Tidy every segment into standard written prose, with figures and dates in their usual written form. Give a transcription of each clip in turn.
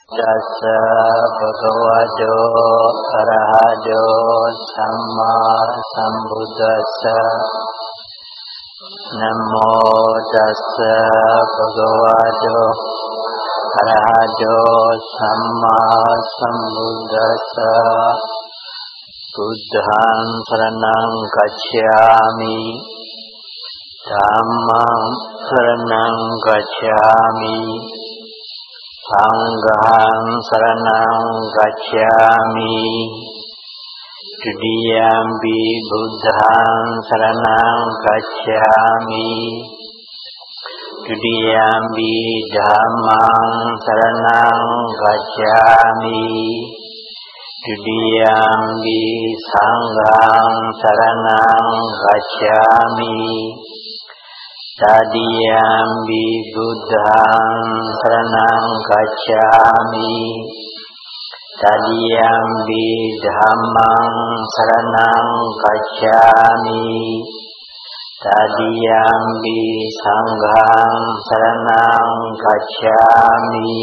Tassa bhagavato arahato samma sambuddhassa. Namo tassa bhagavato arahato samma sambuddhassa. Buddhaṃ saranam gacchāmi, Dhammam saranam gacchāmi, Sangham saranam gacchāmi. Tudiyampi Buddhaṃ saranam gacchāmi. Tudiyampi Dhammam saranam gacchāmi. Tudiyampi Sangham saranam gacchāmi. Tadiyampi Buddhaṃ saranam gacchāmi. Tadiyampi Dhammam saranam gacchāmi. Tadiyampi Sangham saranam gacchāmi.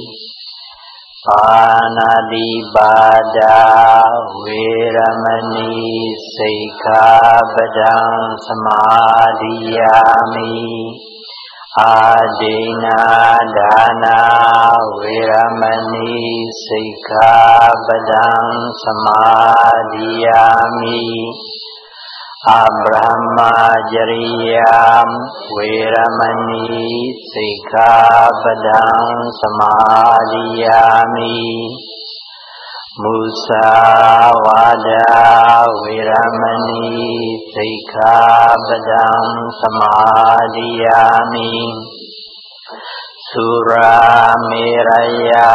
Panadibāda Veramani Sikkhapadam Samadhiyāmi. Adena Dana Veramani Sikkhapadam Samadhiyāmi. Abrahmacariyam Veramani Sikkhapadam Samadhiyāmi. Musāvāda Veramani Sikkhapadam Samadhiyāmi. Surameraya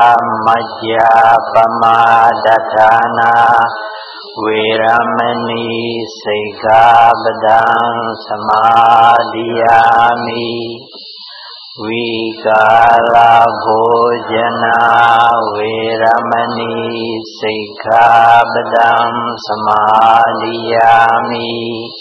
Majjapamādātāna Veramani Sikkhapadam Samadhiyāmi. Vikala Bhojana Veramani Sikkhapadam Samadhiyāmi.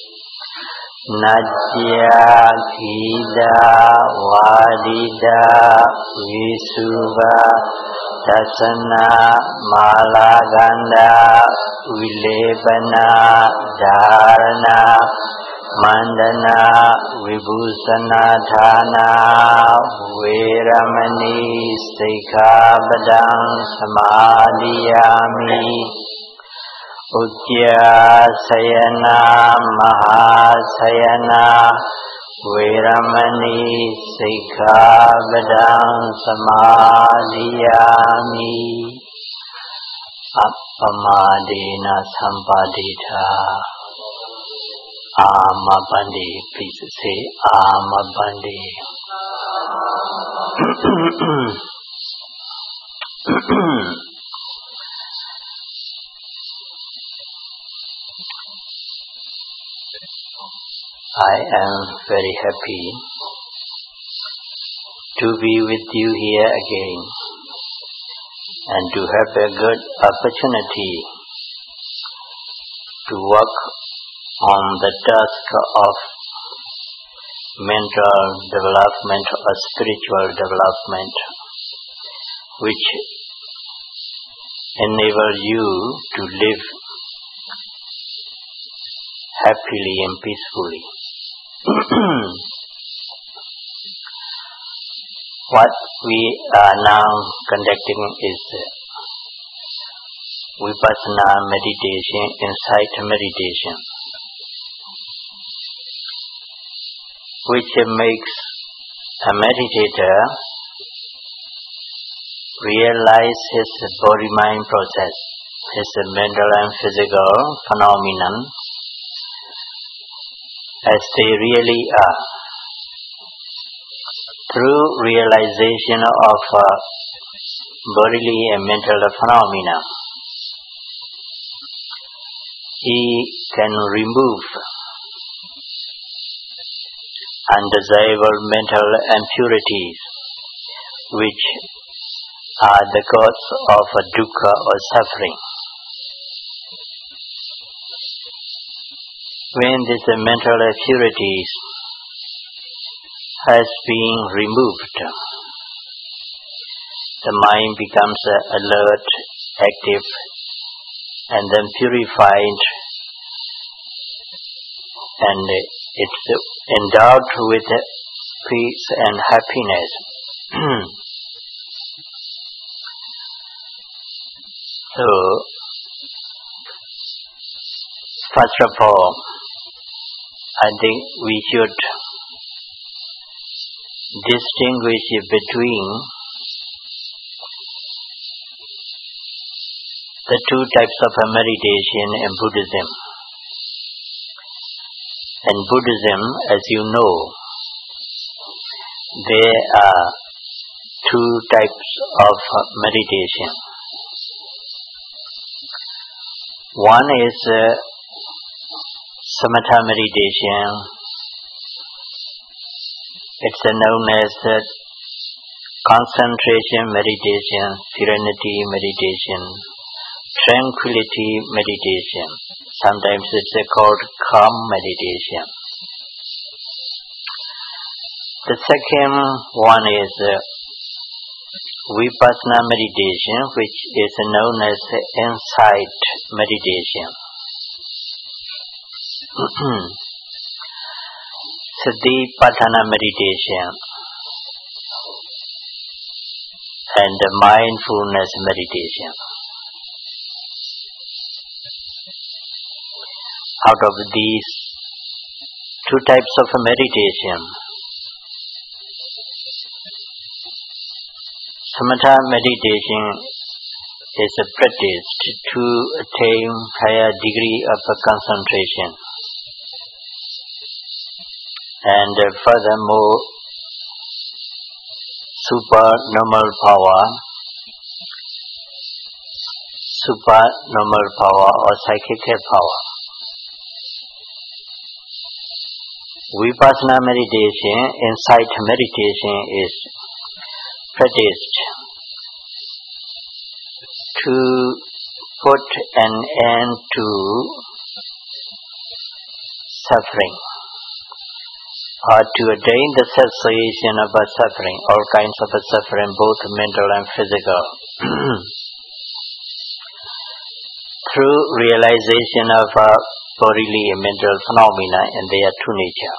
Najya Khida Vadida Visuva Dasana Malaganda Vilepana Dharana Mandana Vibhusana Dhana Veramani Sikkhapadam Samadhiyāmi. Ujjasayana Mahasayana Veramani Sikkhapadam Samadhiyāmi. Appamadena sampadita. Amabandi, please say Amabandi. I am very happy to be with you here again and to have a good opportunity to work on the task of mental development or spiritual development, which enable you to live happily and peacefully. What we are now conducting is Vipassana meditation, insight meditation, which makes a meditator realize his body-mind process, his mental and physical phenomenon as they really are. Through realization of bodily and mental phenomena, he can remove undesirable mental impurities which are the cause of dukkha or suffering. When these mental impurities has been removed, the mind becomes alert, active, and then purified, and it's endowed with peace and happiness. So, first of all, I think we should distinguish between the two types of meditation in Buddhism. In Buddhism, as you know, there are two types of meditation. One is samatha meditation. It's known as concentration meditation, serenity meditation, tranquility meditation. Sometimes it's called calm meditation. The second one is vipassana meditation, which is known as insight meditation. Satipatthana meditation and mindfulness meditation. Out of these two types of meditation, samatha meditation is practiced to attain higher degree of concentration, and furthermore, supernormal power or psychic power. Vipassana meditation, insight meditation, is practiced to put an end to suffering, or to attain the cessation of suffering, all kinds of suffering, both mental and physical, through realization of bodily and mental phenomena and their true nature.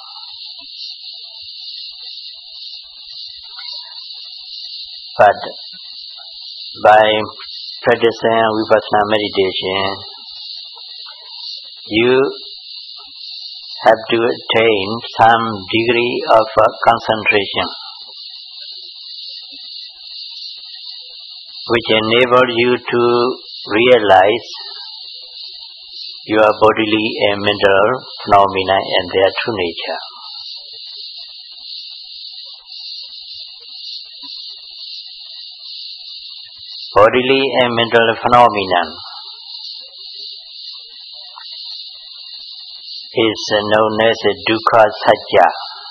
But by practicing vipassana meditation, you have to attain some degree of concentration, which enable you to realize your bodily and mental phenomena and their true nature. Bodily and mental phenomena is known as dukkha satya,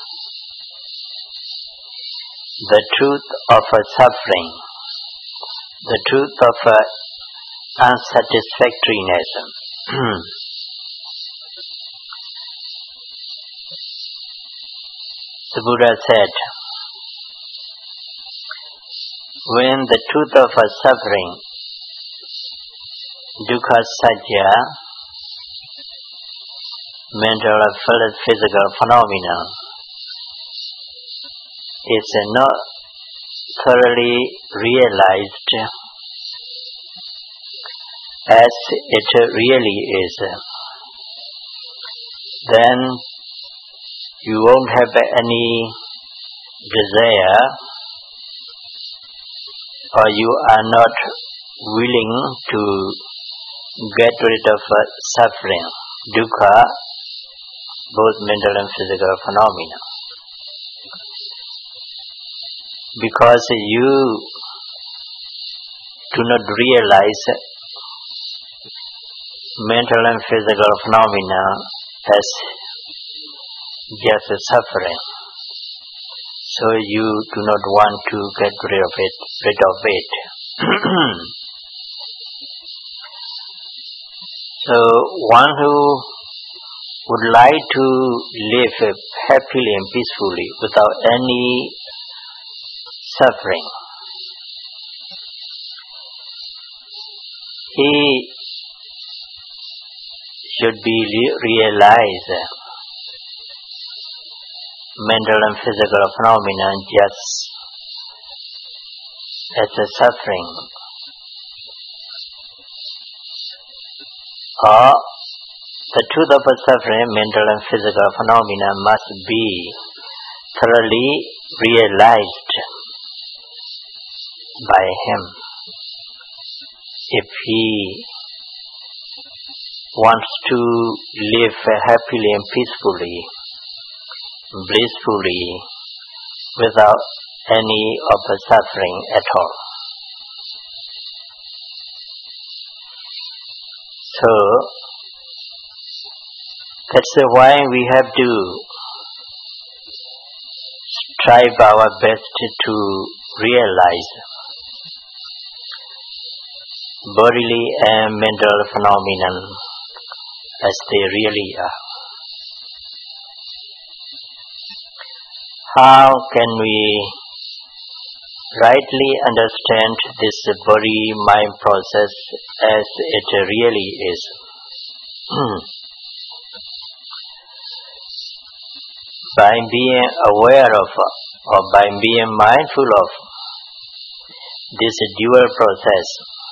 the truth of suffering, the truth of unsatisfactoriness. The Buddha said, when the truth of suffering, dukkha satya, mental or physical phenomena, is not thoroughly realized as it really is, then you won't have any desire, or you are not willing to get rid of suffering, dukkha, both mental and physical phenomena. Because you do not realize mental and physical phenomena as just suffering, so you do not want to get rid of it. So one who would like to live happily and peacefully without any suffering, he should be realized mental and physical phenomena just as a suffering, or the truth of a suffering, mental and physical phenomena must be thoroughly realized by him if he wants to live happily and peacefully, blissfully, without any of the suffering at all. So, that's why we have to strive our best to realize bodily and mental phenomena as they really are. How can we rightly understand this body-mind process as it really is? By being aware of or by being mindful of this dual process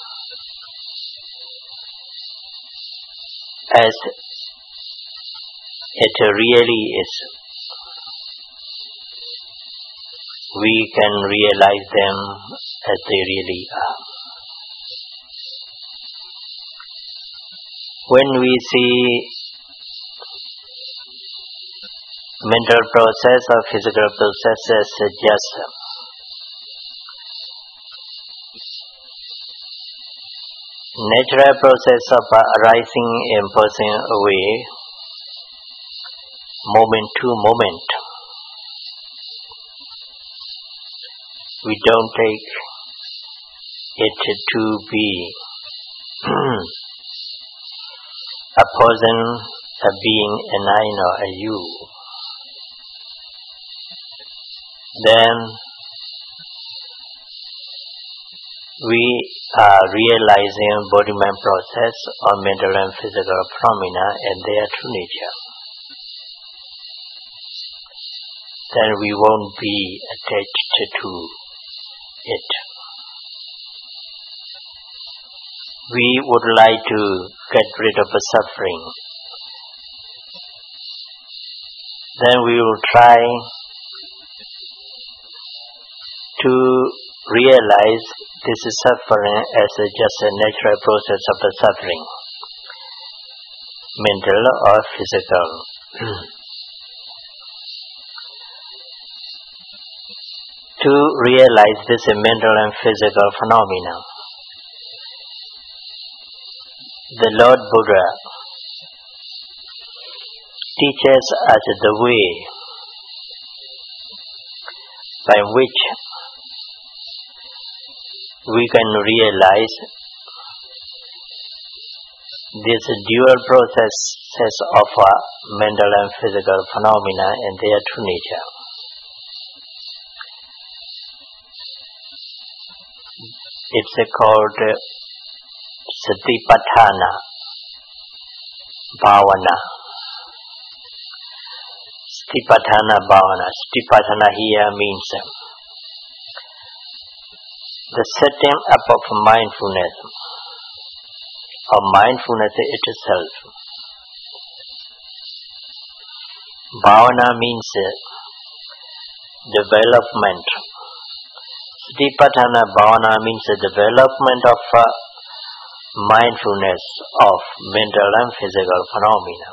as it really is, we can realize them as they really are. When we see mental process or physical process as just natural process of arising and passing away, moment to moment, we don't take it to be a person, a being, an I or a you. Then we are realizing body-mind process or mental and physical phenomena and their true nature. Then we won't be attached to it. We would like to get rid of the suffering. Then we will try to realize this is suffering as just a natural process of the suffering, mental or physical. To realize this mental and physical phenomena, the Lord Buddha teaches us the way by which we can realize this dual processes of mental and physical phenomena and their true nature. It's called Satipatthana Bhavana. Satipatthana Bhavana. Satipatthana here means the setting up of mindfulness, or mindfulness itself. Bhavana means development. Satipatthana Bhavana means the development of mindfulness of mental and physical phenomena.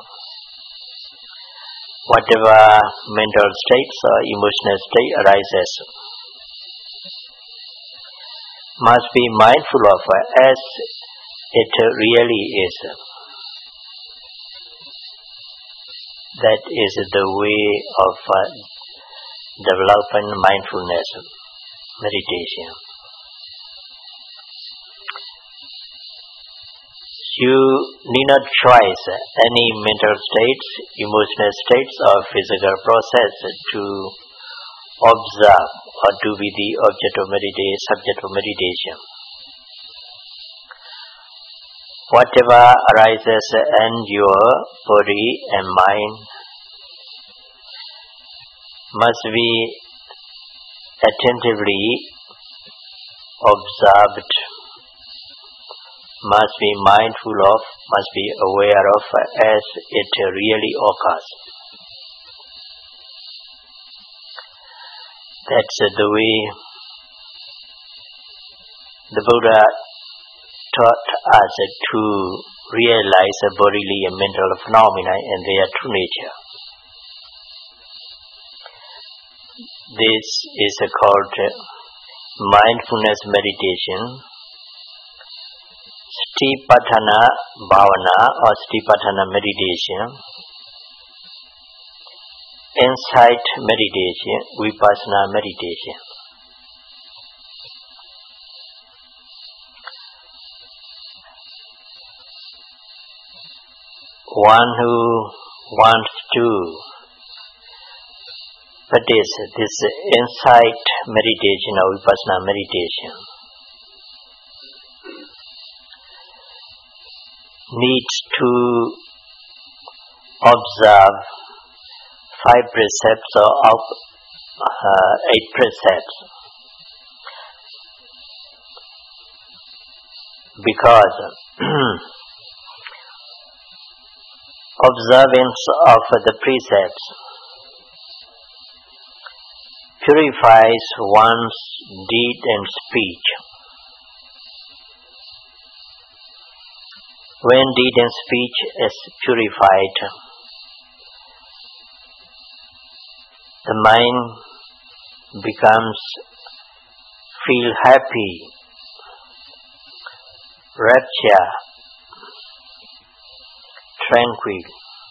Whatever mental states or emotional state arises must be mindful of as it really is. That is the way of developing mindfulness meditation. You need not choose any mental states, emotional states or physical process to observe or to be the object of meditation, subject of meditation. whatever arises in your body and mind must be attentively observed, must be mindful of, must be aware of as it really occurs. That's the way the Buddha taught us to realize bodily and mental phenomena and their true nature. This is called mindfulness meditation, Satipatthana Bhavana or Satipatthana meditation, insight meditation, Vipassana meditation. One who wants to practice this insight meditation or Vipassana meditation needs to observe 5 precepts or 8 precepts, because observance of the precepts purifies one's deed and speech. When deed and speech is purified, the mind becomes feel happy, rapture, tranquil,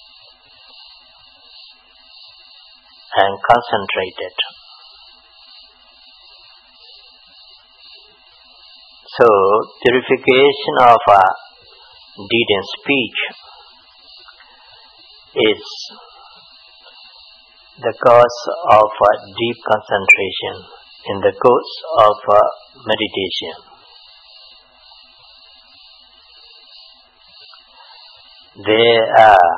and concentrated. So, purification of deed and speech is the cause of deep concentration in the course of meditation. There are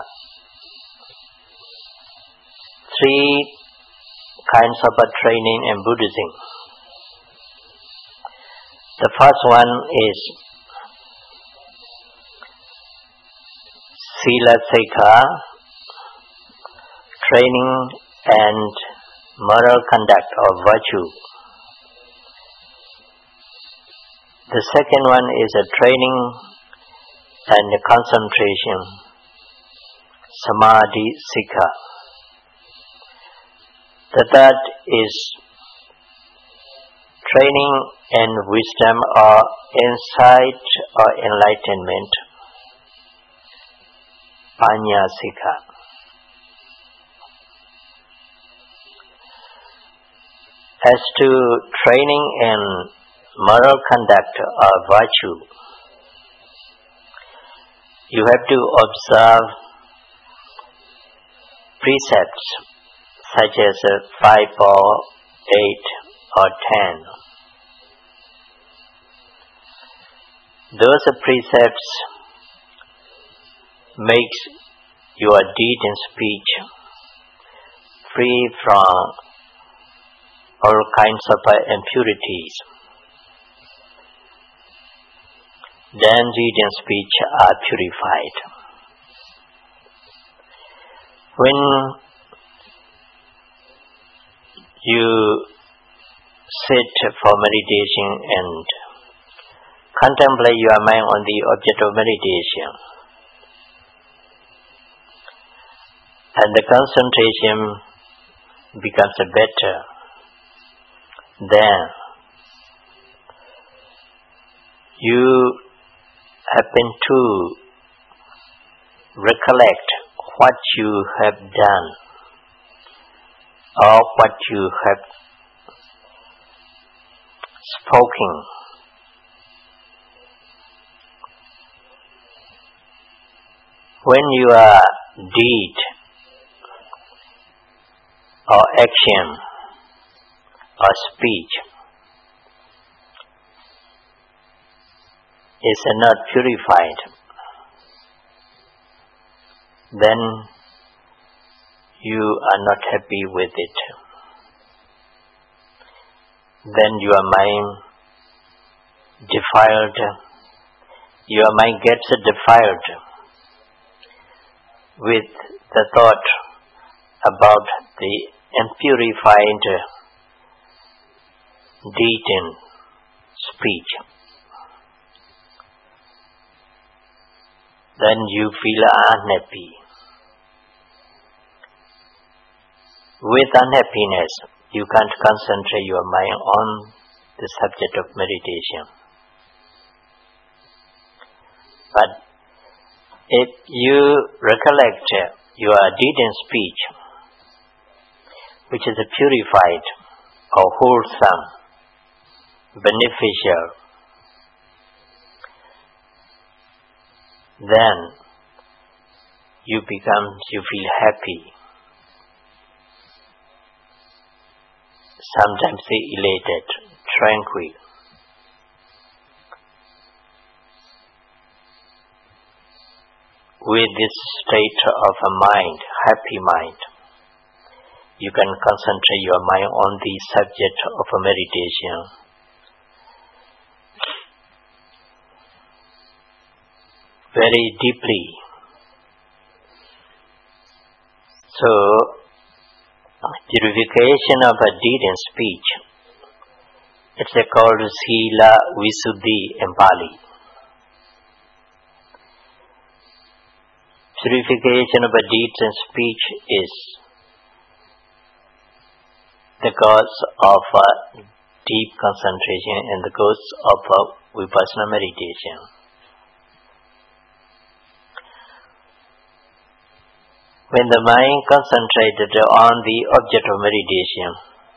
3 kinds of training in Buddhism. The first one is Sila Sikha, training and moral conduct or virtue. The second one is a training and concentration, Samadhi Sikha. The third is training and wisdom or insight or enlightenment, Panya Sikha. As to training in moral conduct or virtue, you have to observe precepts such as 5 or 8 or 10. Those precepts makes your deed and speech free from all kinds of impurities. Then deed and speech are purified. When you sit for meditation and contemplate your mind on the object of meditation, and the concentration becomes better, then you happen to recollect what you have done or what you have spoken. When your deed or action or speech is not purified, then you are not happy with it. Then your mind gets defiled with the thought about the impurified deed in speech. Then you feel unhappy. With unhappiness, you can't concentrate your mind on the subject of meditation. But if you recollect your deed in speech, which is purified or wholesome, beneficial, then you feel happy, sometimes elated, tranquil. With this state of a mind, happy mind, you can concentrate your mind on the subject of a meditation. Very deeply. So, purification of a deed and speech, it's called Sila Visuddhi in Pali. Purification of a deeds and speech is the cause of deep concentration and the cause of vipassana meditation. When the mind concentrated on the object of meditation,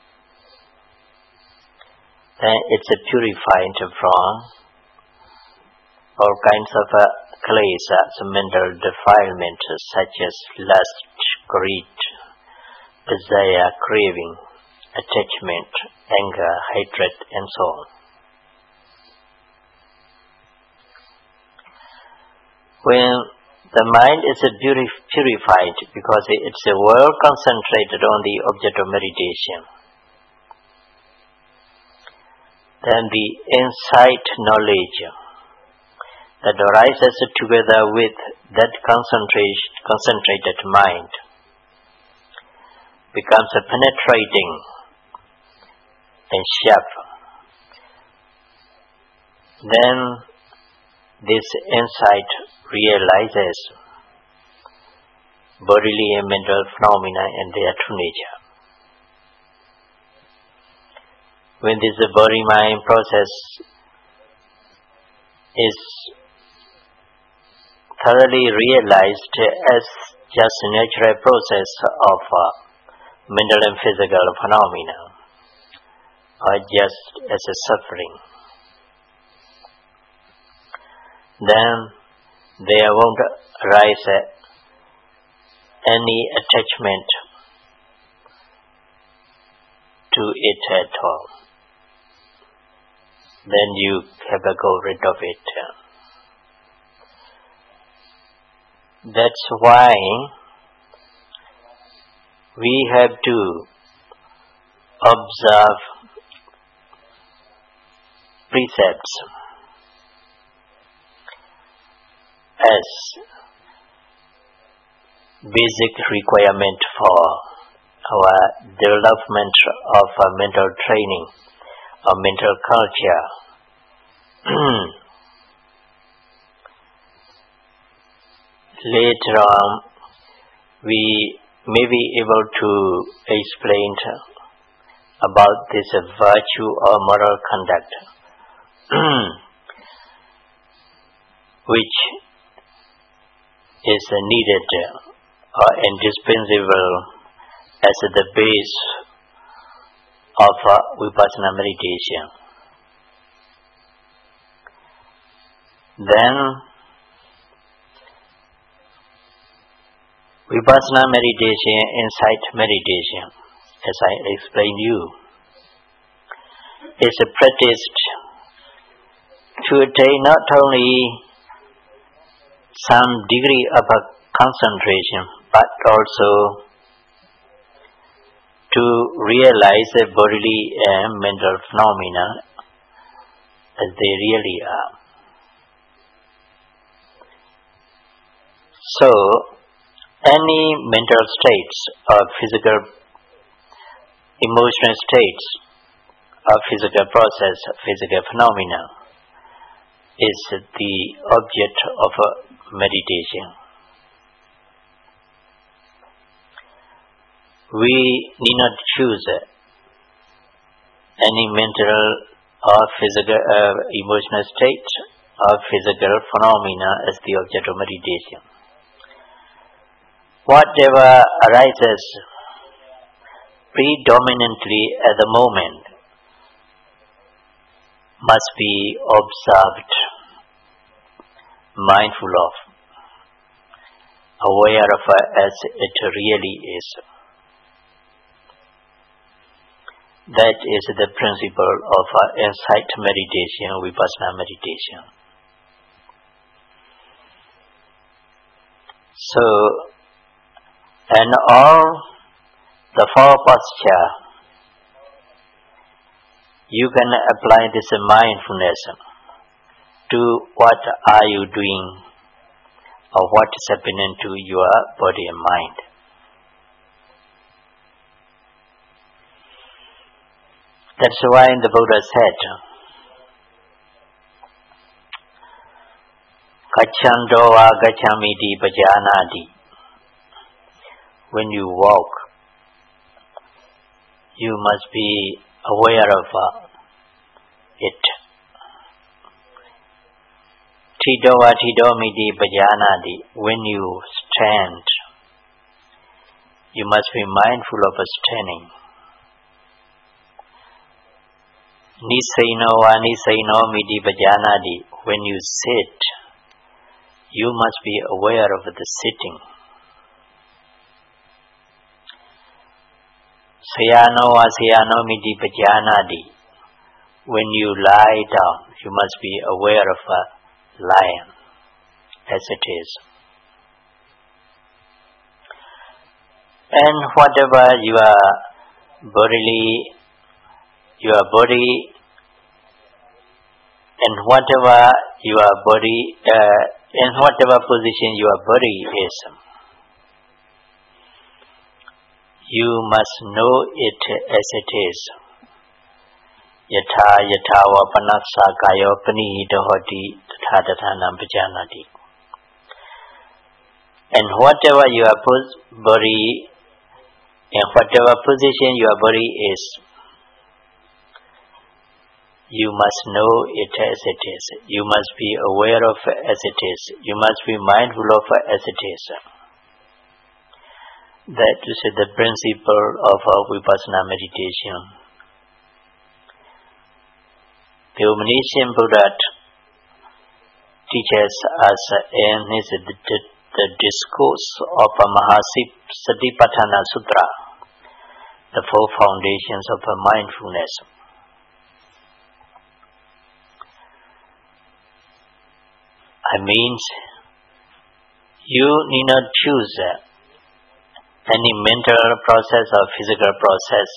then it's purified from all kinds of klesas, mental defilement such as lust, greed, desire, craving, attachment, anger, hatred, and so on. When the mind is purified because it's well concentrated on the object of meditation, then the insight knowledge that arises together with that concentrated mind becomes penetrating and sharp. Then this insight realizes bodily and mental phenomena and their true nature. When this body-mind process is thoroughly realized as just a natural process of mental and physical phenomena, or just as a suffering, then there won't arise any attachment to it at all. Then you have to go rid of it. That's why we have to observe precepts as basic requirement for our development of mental training or mental culture. Later on, we may be able to explain about this virtue or moral conduct, which is needed or indispensable as the base of vipassana meditation. Then vipassana meditation, insight meditation, as I explained you, is practiced to attain not only some degree of a concentration, but also to realize the bodily and mental phenomena as they really are. So, any mental states or physical, emotional states or physical process, physical phenomena is the object of meditation. We need not choose any mental or physical, emotional state or physical phenomena as the object of meditation. Whatever arises predominantly at the moment must be observed, mindful of, aware of as it really is. That is the principle of insight meditation, vipassana meditation. So, and all the four posture, you can apply this mindfulness to what are you doing or what is happening to your body and mind. That's why the Buddha said, Gacchando va gachamiti bhajanati. When you walk, you must be aware of it. Tidova tidomiti bhajanati. When you stand, you must be mindful of standing. Nisaino va nisaino miti bhajanati. When you sit, you must be aware of the sitting. Sayano va sayano miti bhajanati. When you lie down, you must be aware of lying as it is. And whatever your body, and whatever your body, in whatever position your body is, you must know it as it is. Yatha yatha va panassa kayo panihita hoti tatha tathanam bhajanati. And whatever your body, in whatever position your body is, you must know it as it is. You must be aware of as it is. You must be mindful of as it is. That is the principle of vipassana meditation. The Omniscient Buddha teaches us in the discourse of Mahasatipatthana Sutra, the four foundations of mindfulness. I mean, you need not choose any mental process or physical process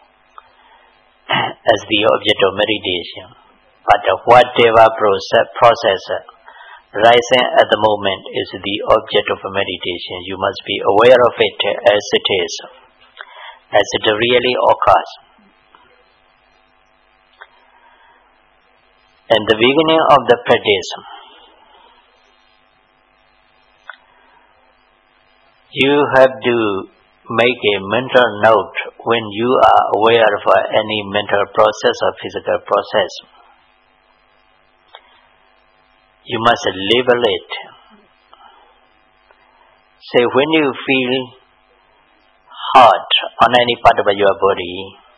as the object of meditation, but whatever process rising at the moment is the object of meditation. You must be aware of it as it is, as it really occurs. In the beginning of the practice, you have to make a mental note when you are aware of any mental process or physical process. You must label it. Say, when you feel hot on any part of your body,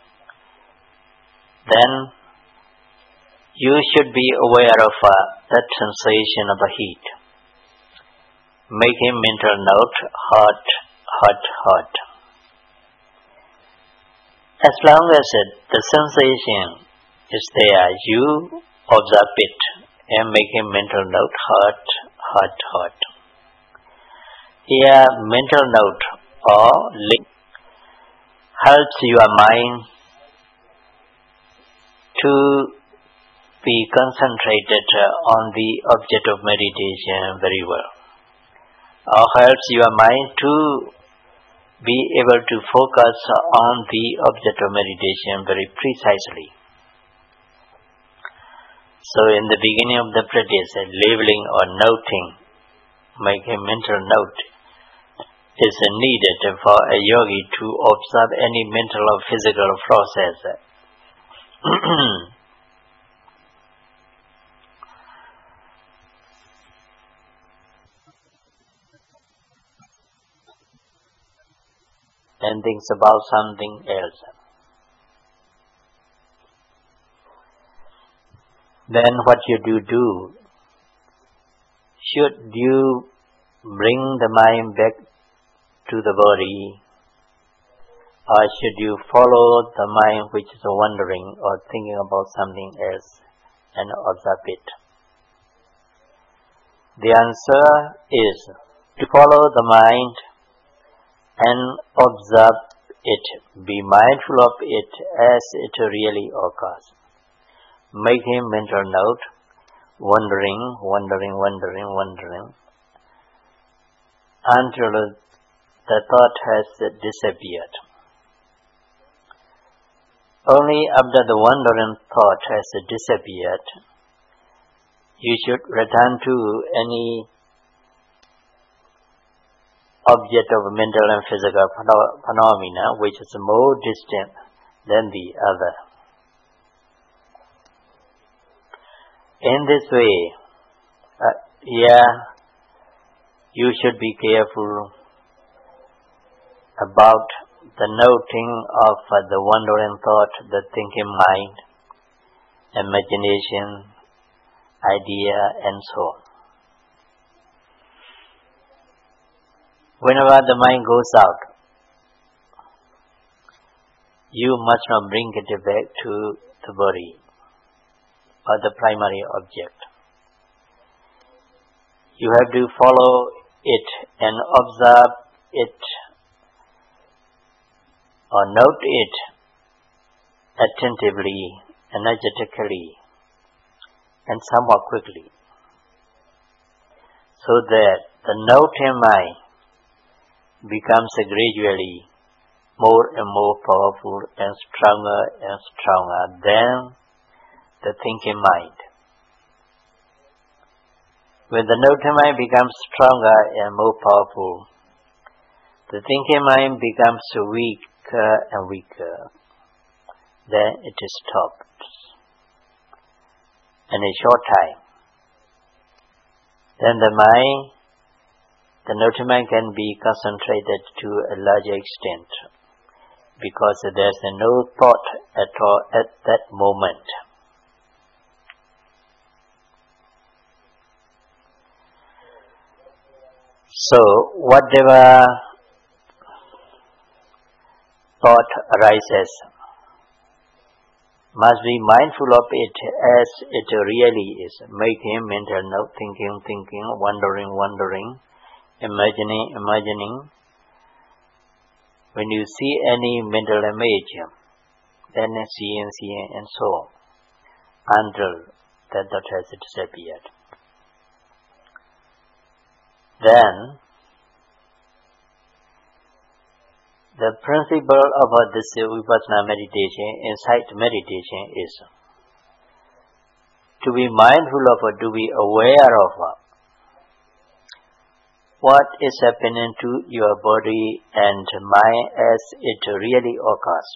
then you should be aware of that sensation of the heat. Make a mental note, hot, hot, hot. As long as the sensation is there, you observe it and make a mental note, hot, hot, hot. Here, mental note or link helps your mind to be concentrated on the object of meditation very well, or helps your mind to be able to focus on the object of meditation very precisely. So in the beginning of the practice, labeling or noting, making mental note, is needed for a yogi to observe any mental or physical process. And thinks about something else. Then what should you do? Should you bring the mind back to the body, or should you follow the mind which is wandering or thinking about something else and observe it? The answer is to follow the mind and observe it. Be mindful of it as it really occurs. Making mental note, wandering, until the thought has disappeared. Only after the wandering thought has disappeared, you should return to any object of mental and physical phenomena which is more distant than the other. In this way, you should be careful about the noting of the wandering thought, the thinking mind, imagination, idea, and so on. Whenever the mind goes out, you must not bring it back to the body or the primary object. You have to follow it and observe it or note it attentively, energetically, and somewhat quickly, so that the noting mind becomes gradually more and more powerful and stronger than the thinking mind. When the noting mind becomes stronger and more powerful, the thinking mind becomes weaker and weaker. Then it stops in a short time. Then the noting mind can be concentrated to a larger extent, because there's no thought at all at that moment. So, whatever thought arises, must be mindful of it as it really is, making mental note, thinking, wondering, imagining. When you see any mental image, then seeing, and so on, until that thought has disappeared. Then, the principle of this vipassana meditation, insight meditation, is to be mindful of, to be aware of what is happening to your body and mind as it really occurs.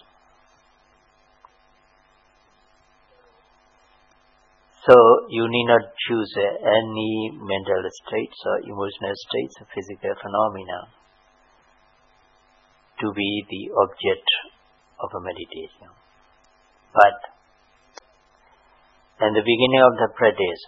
So, you need not choose any mental states or emotional states, physical phenomena, to be the object of a meditation. But, in the beginning of the practice,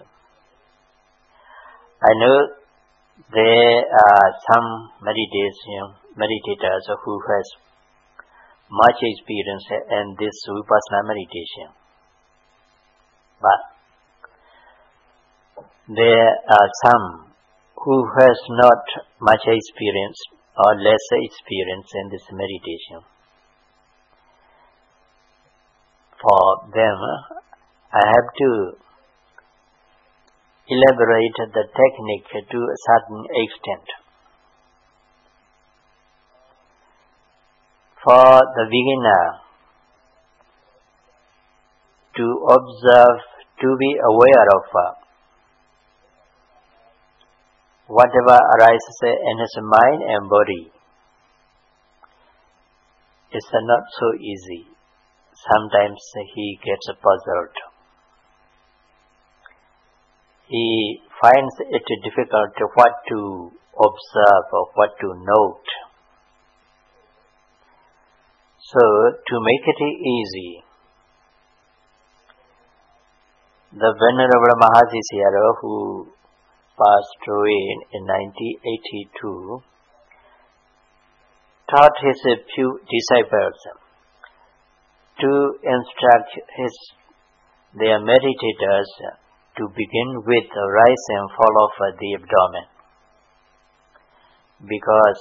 I know there are some meditators who has much experience in this vipassana meditation. But there are some who has not much experience or less experience in this meditation. For them, I have to elaborate the technique to a certain extent. For the beginner, to observe, to be aware of whatever arises in his mind and body is not so easy. Sometimes he gets puzzled. He finds it difficult what to observe or what to note. So, to make it easy, the Venerable Mahasi Sayadaw, who passed away in 1982, taught his few disciples to instruct their meditators to begin with the rise and fall of the abdomen, because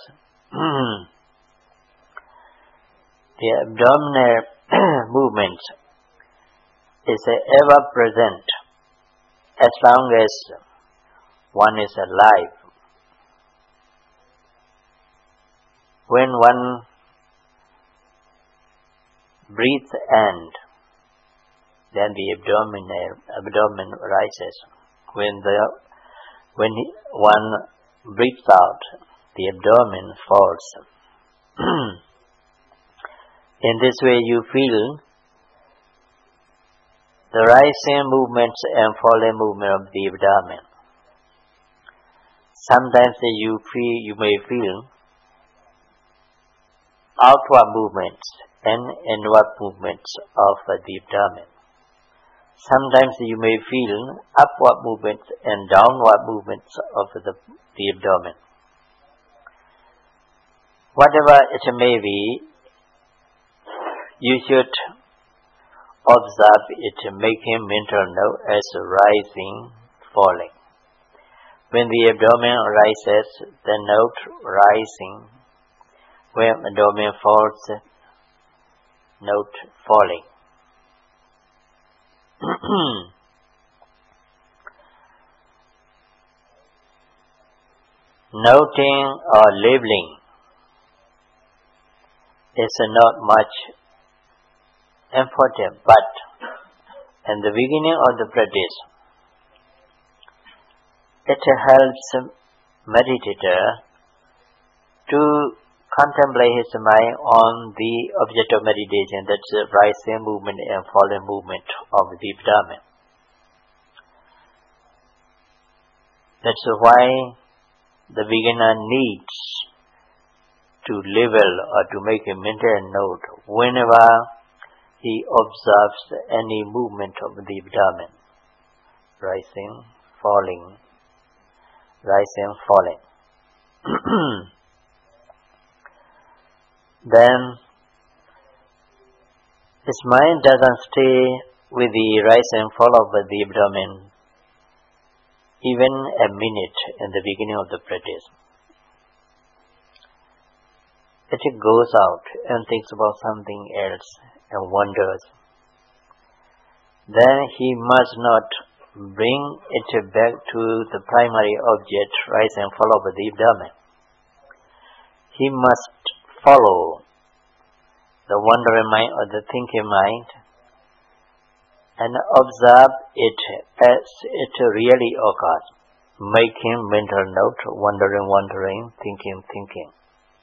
the abdominal movement is ever present as long as one is alive. When one breathes in, then the abdomen rises. When one breathes out, the abdomen falls. In this way you feel the rising movements and falling movement of the abdomen. Sometimes you may feel outward movements and inward movements of the abdomen. Sometimes you may feel upward movements and downward movements of the abdomen. Whatever it may be, you should observe it, making mental note as rising, falling. When the abdomen rises, the note rising. When abdomen falls, note falling. Noting or labeling is not much important, but in the beginning of the practice, it helps meditator to contemplate his mind on the object of meditation, that's the rising movement and falling movement of the abdomen. That's why the beginner needs to level or to make a mental note whenever he observes any movement of the abdomen, rising, falling, rising, falling. Then his mind doesn't stay with the rise and fall of the abdomen even a minute in the beginning of the practice. It goes out and thinks about something else and wonders. Then he must not bring it back to the primary object, rise and fall of the abdomen. He must follow the wandering mind or the thinking mind and observe it as it really occurs, making mental note, wandering, thinking.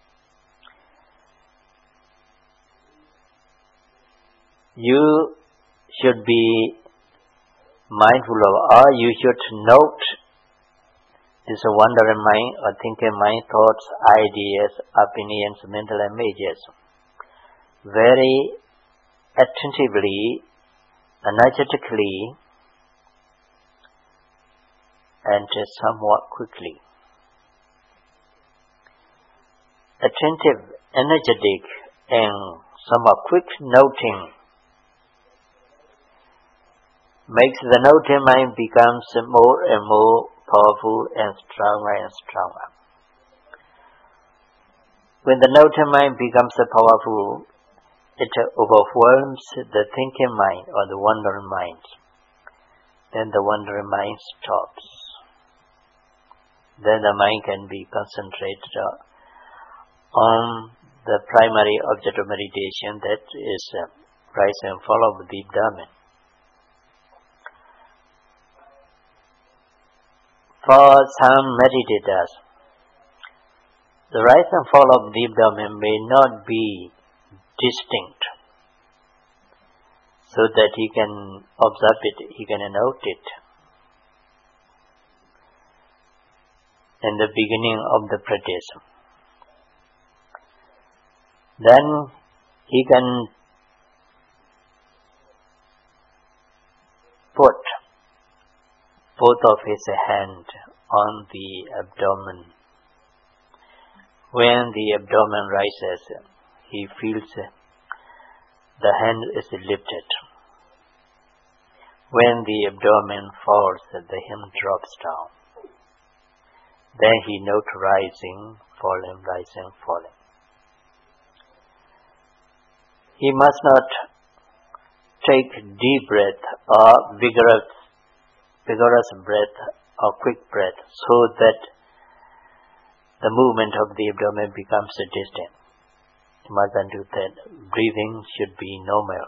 You should be mindful of, or you should note this wandering mind or thinking mind, thoughts, ideas, opinions, mental images very attentively, energetically, and somewhat quickly. Attentive, energetic, and somewhat quick noting makes the noting mind becomes more and more powerful and stronger and stronger. When the noted mind becomes powerful, it overwhelms the thinking mind or the wandering mind. Then the wandering mind stops. Then the mind can be concentrated on the primary object of meditation, that is rise and fall of the abdomen. For some meditators, the rise and fall of the abdomen may not be distinct, so that he can observe it, he can note it. In the beginning of the practice, then he can put both of his hands on the abdomen. When the abdomen rises, he feels the hand is lifted. When the abdomen falls, the hand drops down. Then he notes rising, falling, rising, falling. He must not take deep breath or vigorous breath or quick breath, so that the movement of the abdomen becomes distant. He mustn't do that. Breathing should be normal.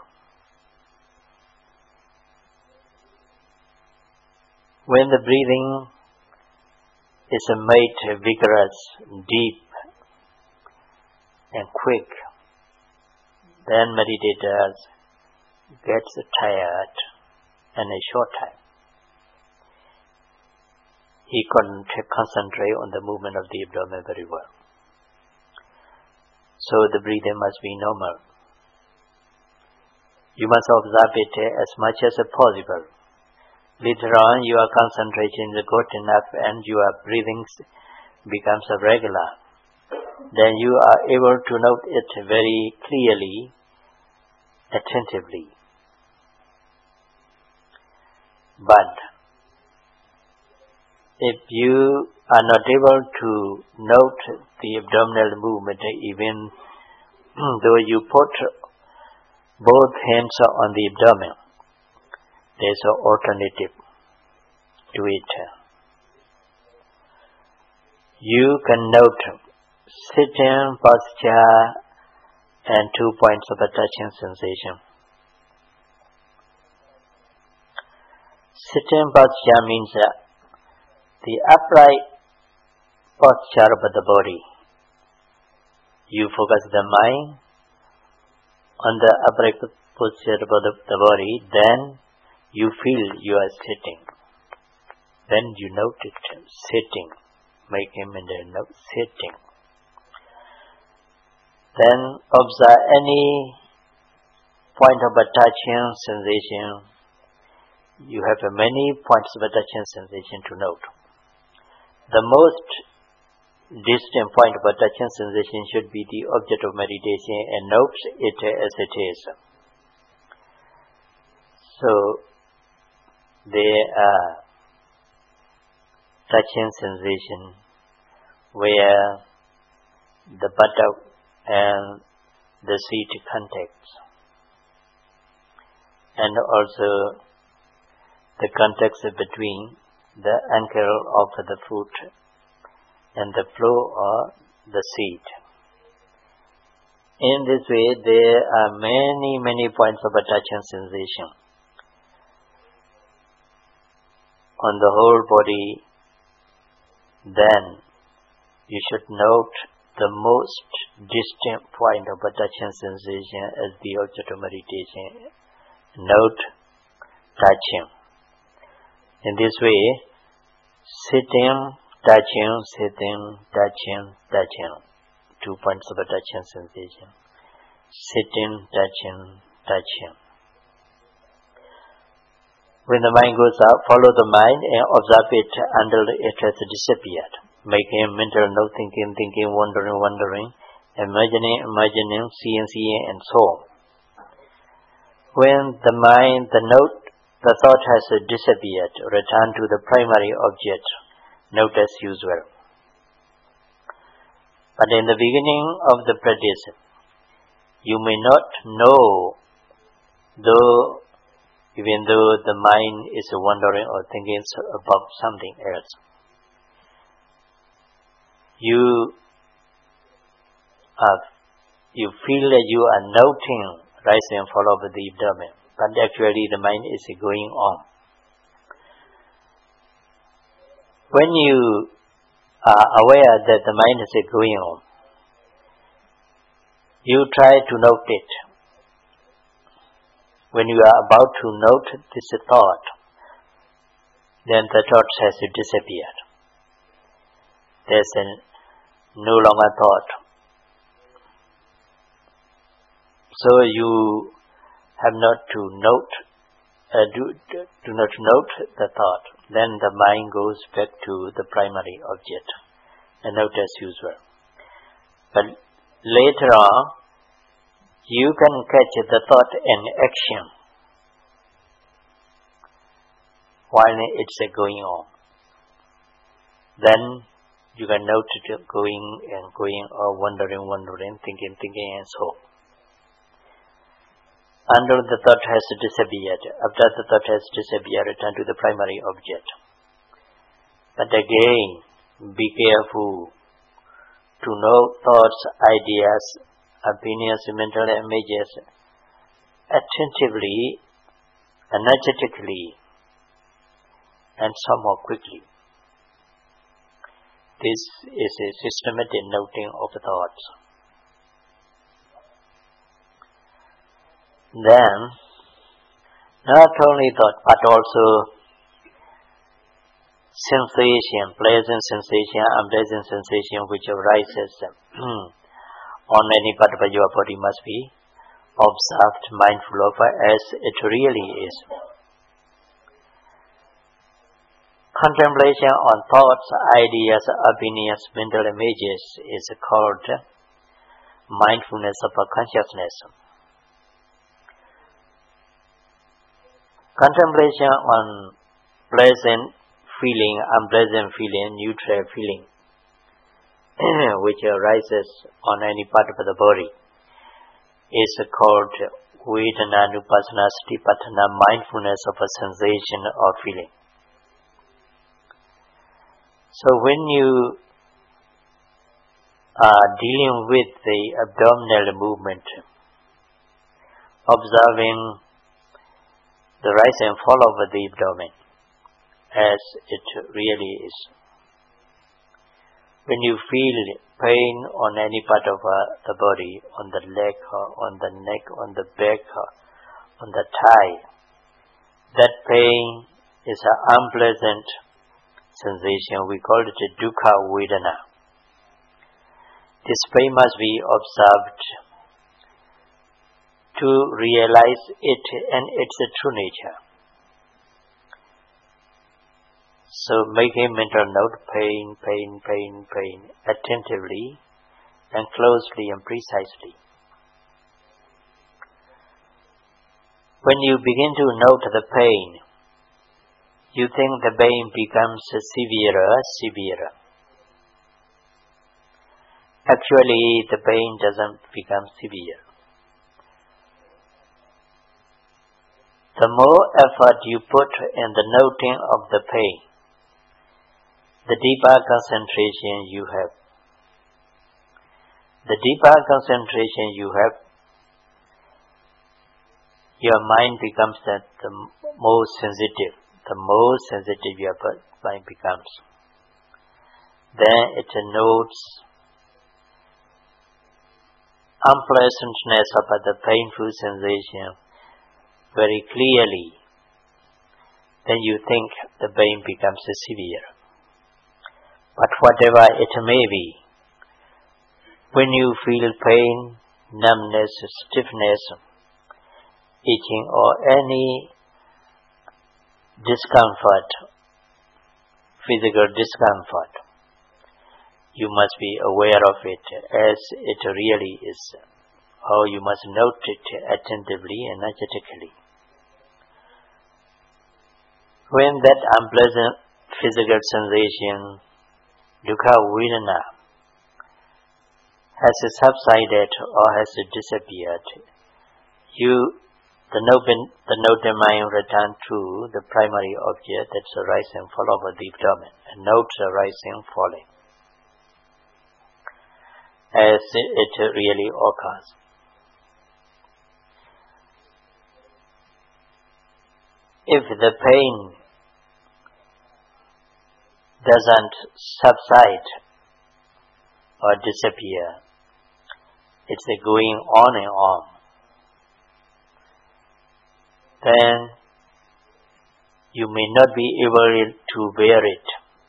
When the breathing is made vigorous, deep, and quick, then meditators gets tired in a short time. He couldn't concentrate on the movement of the abdomen very well. So the breathing must be normal. You must observe it as much as possible. Later on, your concentration is good enough and your breathing becomes regular. Then you are able to note it very clearly, attentively. But if you are not able to note the abdominal movement, even though you put both hands on the abdomen, there is an alternative to it. You can note sitting posture and 2 points of touching sensation. Sitting posture means the upright posture of the body. You focus the mind on the upright posture of the body, then you feel you are sitting. Then you note it, sitting. Make him in the note, sitting. Then observe any point of touching sensation. You have many points of touching sensation to note. The most distant point of touching sensation should be the object of meditation and note it as it is. So, there are touching sensation where the buttock and the seat contacts, and also the contacts between the ankle of the foot and the floor or the seat. In this way, there are many points of touching sensation on the whole body. Then you should note the most distant point of touching sensation as the object of meditation. Note touching. In this way, sitting, touching, sitting, touching, touching. 2 points of touching sensation. Sitting, touching, touching. When the mind goes up, follow the mind and observe it until it has disappeared. Making mental no thinking, wandering, imagining, seeing, and so on. When the mind, the thought has disappeared, return to the primary object note as usual. But in the beginning of the practice, you may not know, even though the mind is wandering or thinking about something else. You feel that you are noting rise and fall of the abdomen, but actually the mind is going on. When you are aware that the mind is going on, you try to note it. When you are about to note this thought, then the thought has disappeared. There's no longer thought. So you have not to note, do not note the thought. Then the mind goes back to the primary object and note as usual. But later on, you can catch the thought and action while it's going on. Then you can note it going or wandering, thinking and so on. Until the thought has disappeared. After the thought has disappeared, return to the primary object. But again, be careful to know thoughts, ideas, opinions, mental images attentively, energetically, and somewhat quickly. This is a systematic noting of thoughts. Then, not only thought, but also sensation, pleasant sensation, unpleasant sensation which arises on any part of your body must be observed, mindful of as it really is. Contemplation on thoughts, ideas, opinions, mental images is called mindfulness of consciousness. Contemplation on pleasant feeling, unpleasant feeling, neutral feeling, which arises on any part of the body, is called Vedana-nupassana Satipatthana, mindfulness of a sensation or feeling. So when you are dealing with the abdominal movement, observing the rise and fall of the abdomen as it really is. When you feel pain on any part of the body, on the leg, on the neck, on the back, on the thigh, that pain is an unpleasant sensation. We call it a dukkha vedana. This pain must be observed to realize it and its true nature. So make a mental note, pain, attentively and closely and precisely. When you begin to note the pain, you think the pain becomes severer. Actually, the pain doesn't become severe. The more effort you put in the noting of the pain, the deeper concentration you have. The deeper concentration you have, your mind becomes the more sensitive. The more sensitive your mind becomes, then it notes unpleasantness of the painful sensation very clearly. Then you think the pain becomes severe. But whatever it may be, when you feel pain, numbness, stiffness, itching or any discomfort, physical discomfort, you must be aware of it as it really is, or you must note it attentively and energetically. When that unpleasant physical sensation, dukkha vedana, has subsided or has disappeared, the note mind return to the primary object, that's the rise and fall of the abdomen, and note the rising falling as it really occurs. If the pain doesn't subside or disappear, it's going on and on, then you may not be able to bear it,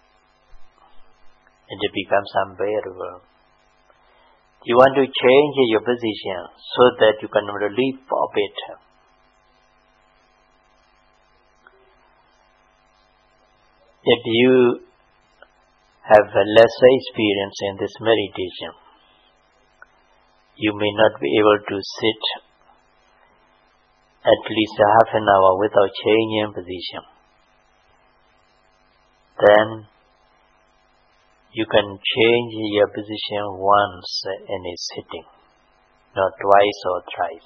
and it becomes unbearable. You want to change your position so that you can relieve of it. If you have a lesser experience in this meditation, you may not be able to sit at least half an hour without changing position. Then you can change your position once in a sitting, not twice or thrice.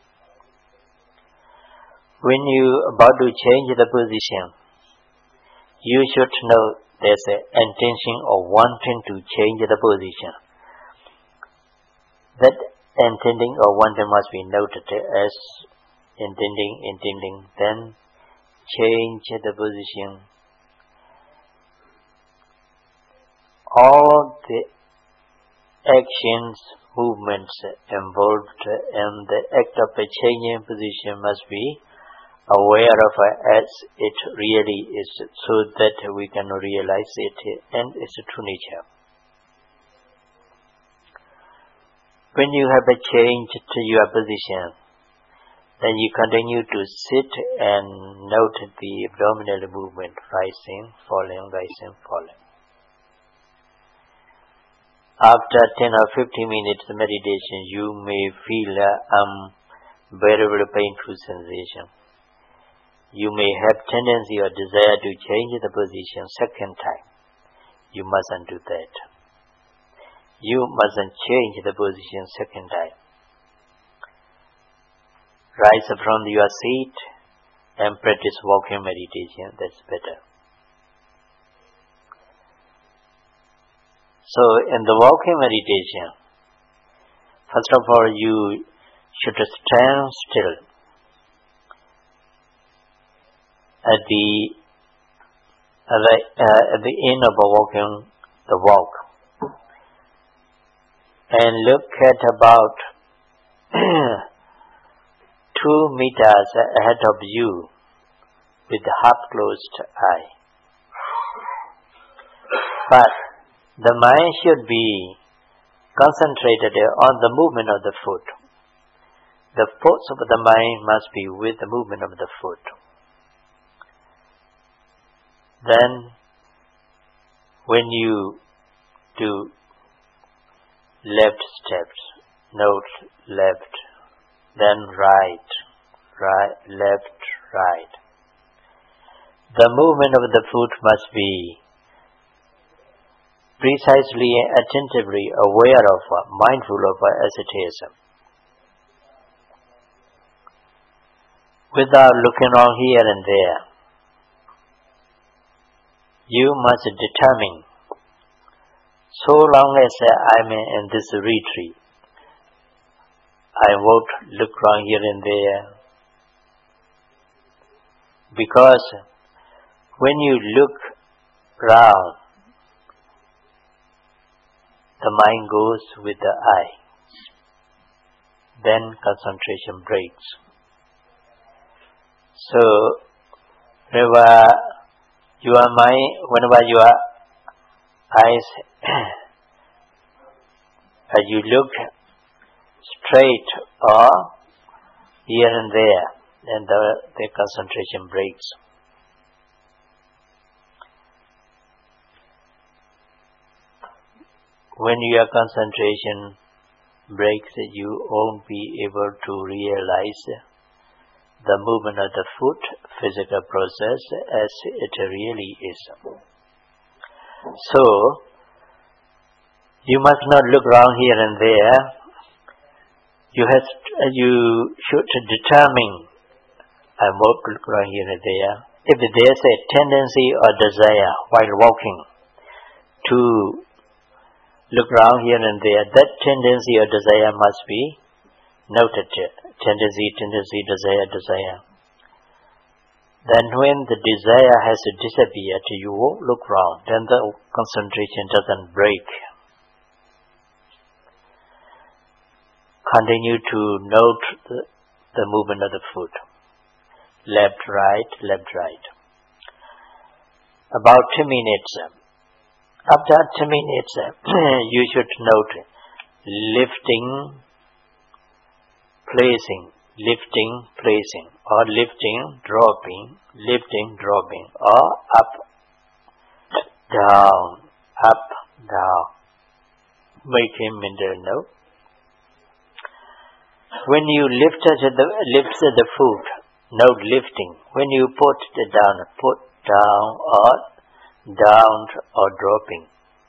When you are about to change the position, you should know there's an intention of wanting to change the position. That intending or wanting must be noted as intending, then change the position. All the actions, movements involved in the act of a changing position must be aware of as it really is, so that we can realize it and its true nature. When you have a change to your position, then you continue to sit and note the abdominal movement, rising, falling, rising, falling. After 10 or 15 minutes meditation, you may feel unbearable painful sensation. You may have tendency or desire to change the position second time. You mustn't do that. You mustn't change the position second time. Rise from your seat and practice walking meditation. That's better. So in the walking meditation, first of all, you should stand still at the end of walking the walk, and look at about 2 meters ahead of you with half-closed eye. But the mind should be concentrated on the movement of the foot. The force of the mind must be with the movement of the foot. Then, when you do left steps, note left, then right, left, right. The movement of the foot must be precisely and attentively aware of, mindful of as it is. Without looking on here and there, you must determine, so long as I'm in this retreat, I won't look around here and there. Because when you look round, the mind goes with the eye. Then concentration breaks. So, whenever your eyes, as you look straight or here and there, then the concentration breaks. When your concentration breaks, you won't be able to realize the movement of the foot, physical process, as it really is. So, you must not look around here and there. You should determine, I won't look around here and there. If there's a tendency or desire while walking to look around here and there, that tendency or desire must be noted. Tendency, desire. Then when the desire has disappeared, you won't look round. Then the concentration doesn't break. Continue to note the movement of the foot. Left, right, left, right. About 2 minutes. After 2 minutes, you should note lifting, placing, or lifting, dropping, or up, down. Make him mental note. When you lift the foot, note lifting. When you put down or dropping.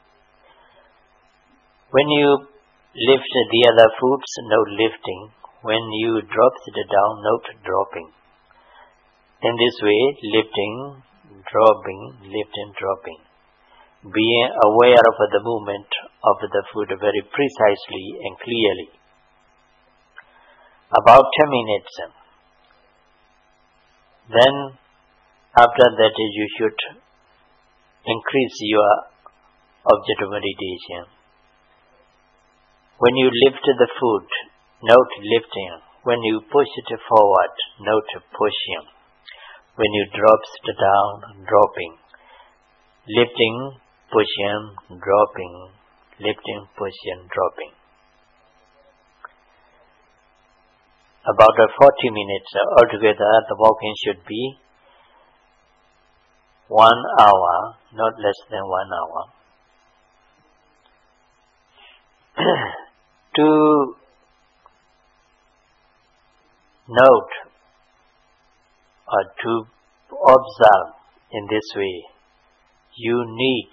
When you lift the other foot, note lifting. When you drop it down, note dropping. In this way, lifting, dropping. Being aware of the movement of the foot very precisely and clearly. About 10 minutes. Then, after that, you should increase your object of meditation. When you lift the foot, note lifting. When you push it forward, note pushing. When you drop it down, dropping. Lifting, pushing, dropping. Lifting, pushing, dropping. About 40 minutes altogether, the walking should be 1 hour, not less than 1 hour. To note or to observe in this way, you need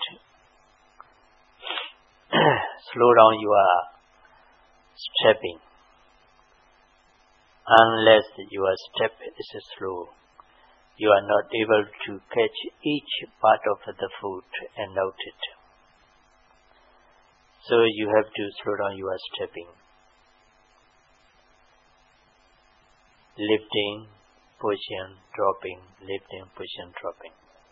slow down your stepping. Unless your step is slow, you are not able to catch each part of the foot and note it. So you have to slow down your stepping. Lifting, pushing, dropping, lifting, pushing, dropping.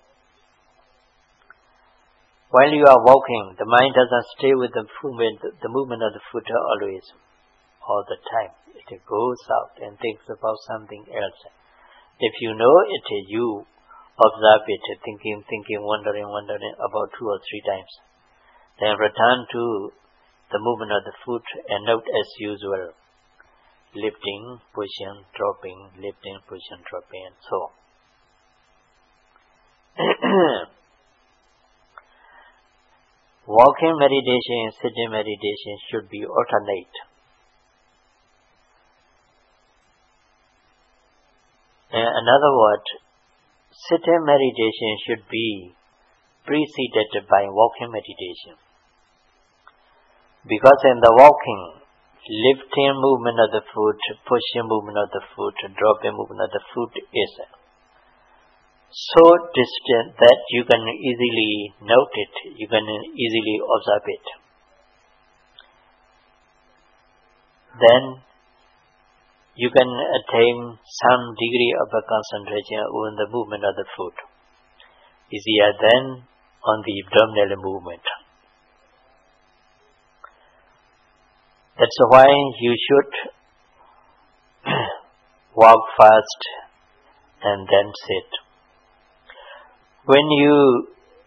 While you are walking, the mind doesn't stay with the movement of the foot always, all the time. It goes out and thinks about something else. If you know it, you observe it, thinking, wondering about 2 or 3 times. Then return to the movement of the foot and note as usual. Lifting, pushing, dropping, lifting, pushing, dropping, and so on. Walking meditation and sitting meditation should be alternate. In other words, sitting meditation should be preceded by walking meditation. Because in the walking, lifting movement of the foot, pushing movement of the foot, dropping movement of the foot is so distant that you can easily note it, you can easily observe it. Then you can attain some degree of a concentration on the movement of the foot, easier than on the abdominal movement. That's why you should walk fast and then sit. When you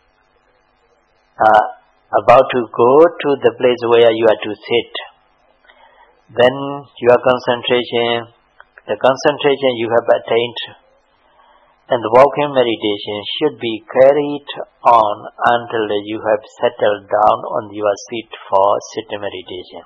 are about to go to the place where you are to sit, then your concentration, the concentration you have attained, and the walking meditation should be carried on until you have settled down on your seat for sitting meditation.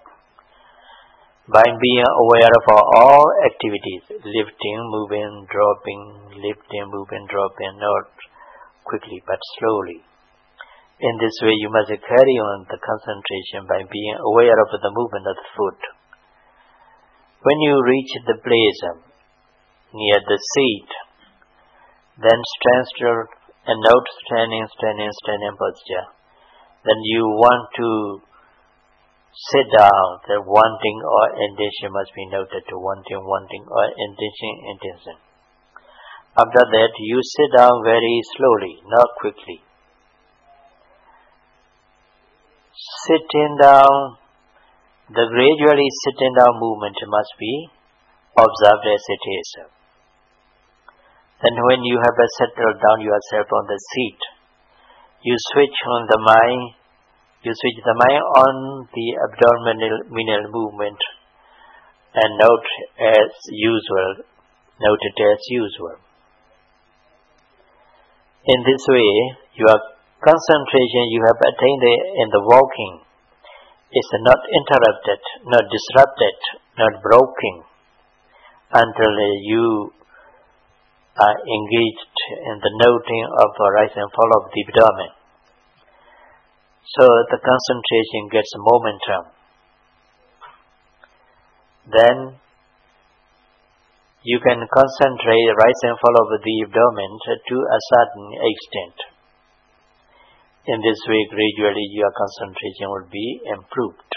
By being aware of all activities, lifting, moving, dropping, lifting, moving, dropping, not quickly but slowly. In this way, you must carry on the concentration by being aware of the movement of the foot. When you reach the place near the seat, then stand still and note standing posture. Then you want to sit down, the wanting or intention must be noted to wanting or intention. After that, you sit down very slowly, not quickly. Sitting down, the gradually sitting down movement must be observed as it is. Then when you have settled down yourself on the seat, you switch the mind on the abdominal movement and note it as usual. In this way, your concentration you have attained in the walking is not interrupted, not disrupted, not broken until you are engaged in the noting of the rise and fall of the abdomen. So the concentration gets momentum. Then you can concentrate rise and fall of the abdomen to a certain extent. In this way, gradually your concentration will be improved.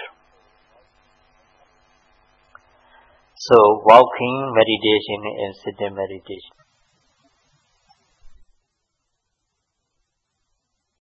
So, walking meditation and sitting meditation.